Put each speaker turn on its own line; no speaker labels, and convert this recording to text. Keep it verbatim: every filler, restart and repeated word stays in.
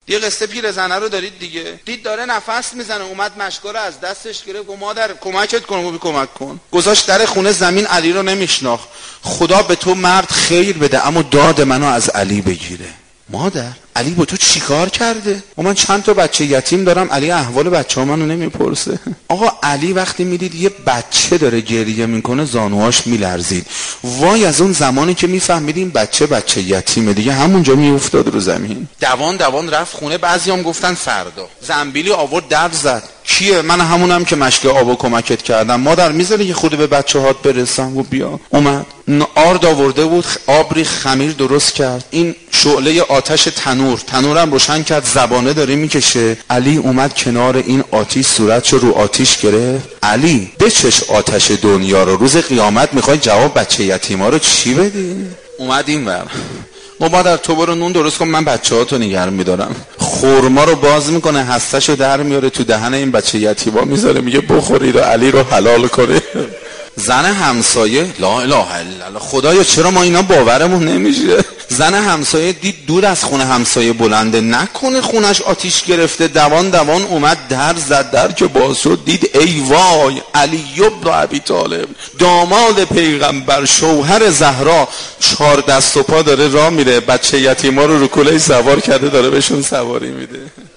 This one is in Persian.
یه قصه پیرزنه رو دارید دیگه، دید داره نفس میزنه، اومد مشکا رو از دستش گرفت، گفت مادر کمکت کنم، گفت کمک کن، گذاشت در خونه زمین. علی رو نمیشناخت. خدا به تو مرد خیر بده اما داد منو از علی بگیره. مادر علی با تو چیکار کرده؟ و من چند تا بچه یتیم دارم، علی احوال بچه‌ها منو نمیپرسه. آقا علی وقتی میدید یه بچه داره گریه میکنه زانوهاش میلرزید. وای از اون زمانی که میفهمیدیم بچه بچه یتیمه دیگه همونجا میافتاد رو زمین. دوان دوان رفت خونه. بعضیام گفتن فردا. زنبیلی آورد در زد. کیه؟ من همونم که مشک آبو کمکت کردم. مادر میذاری که خود به بچه‌هات برسم؟ و بیا. اومد آرد آورده بود، آب ریخت، خمیر درست کرد. این شعله آتش تنور تنورم روشن کرد، زبانه داره میکشه. علی اومد کنار این آتش، صورتشو رو آتش گرفت. علی بچش آتش دنیا رو، روز قیامت میخوای جواب بچه یتیما رو چی بدی؟ اومد این ور. مادر تو برو نون درست کن، من بچه‌هاتو نگران میدارم. خورما رو باز میکنه، هستشو در میاره تو دهن این بچه یتیما میذاره، میگه بخورید و علی رو حلال کنه. زن همسایه، لا اله الا الله، خدایا چرا ما اینا باورمون نمیشه؟ زن همسایه دید دور از خونه همسایه بلنده، نکنه خونش آتیش گرفته. دوان دوان اومد در زد، در که باز شد دید ای وای علی ابن ابی طالب، داماد پیغمبر، شوهر زهرا، چهار دست و پا داره راه میره، بچه یتیما رو رو کوله‌اش سوار کرده داره بهشون سواری میده.